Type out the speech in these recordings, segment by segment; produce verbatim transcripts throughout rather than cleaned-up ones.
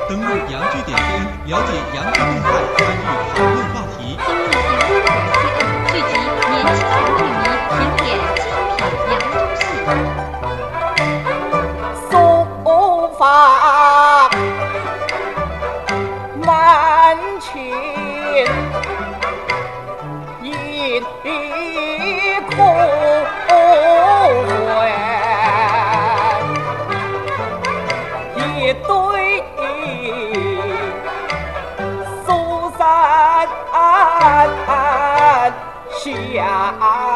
登录洋剧点 C N 了解洋剧动态，参与讨论话题。 登录洋剧点 C N 聚集年轻洋剧迷，品点精品洋中戏。 书法满情，一哭怨，一对苏三下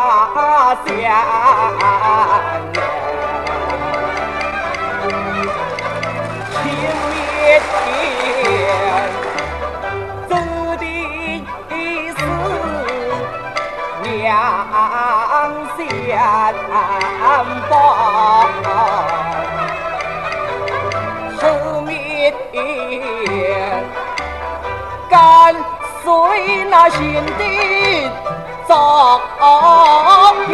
乡。天注定是两相报，后面跟随那新的赵明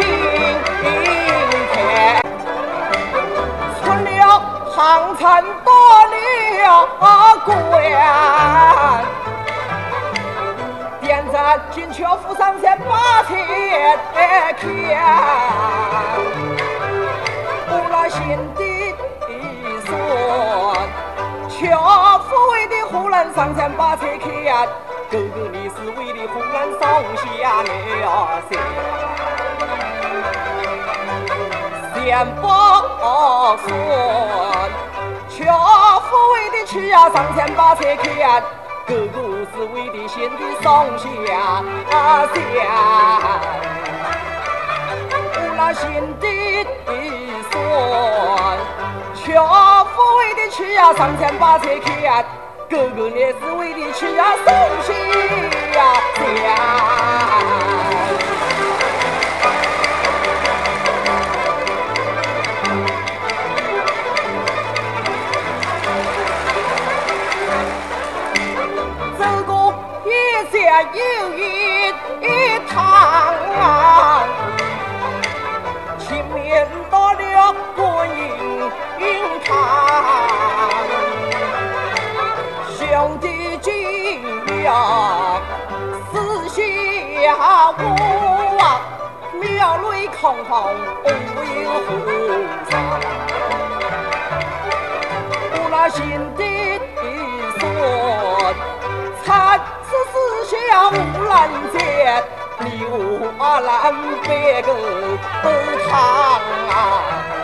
天，出了航城多了官，点赞金雀府上前八千天，无了新的孙，雀府为的湖南上前八千天，哥哥你是为的湖南送下了仙，仙伯孙。雀府为的去呀上前把车看，哥哥是为的先的送下仙，无那新的孙。雀府为的去呀上前把车看，哥哥也是为的去呀送下仙。又一趟，前面到了观音堂，兄弟进了四下屋啊，庙内空空无有和尚，我那新的孙参四下无拦截，牛啊拦别个堂啊，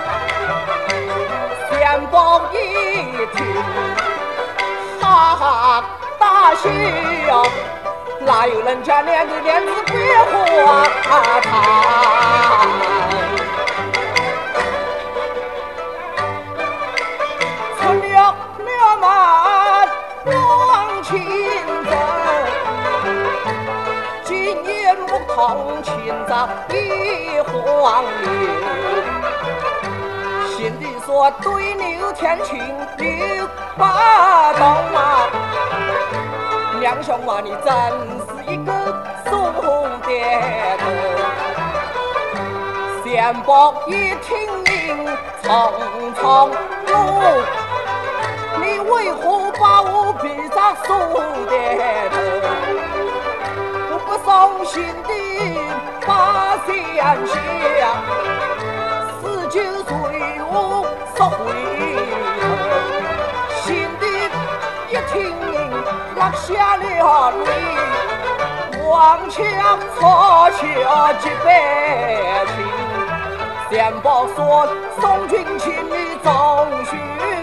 先报一听，哈哈大笑，哪有人家两个脸子别花堂？出了了马往前走。木桶前照一黄牛，心里说对牛天群牛八洞啊，两兄啊你真是一个怂爹头，先伯一听令匆匆怒，你为何把我逼着怂爹头？不送心的八仙下，四九岁我说回头，心的一听落下了泪，望墙错却几百情，先伯说送君请你总须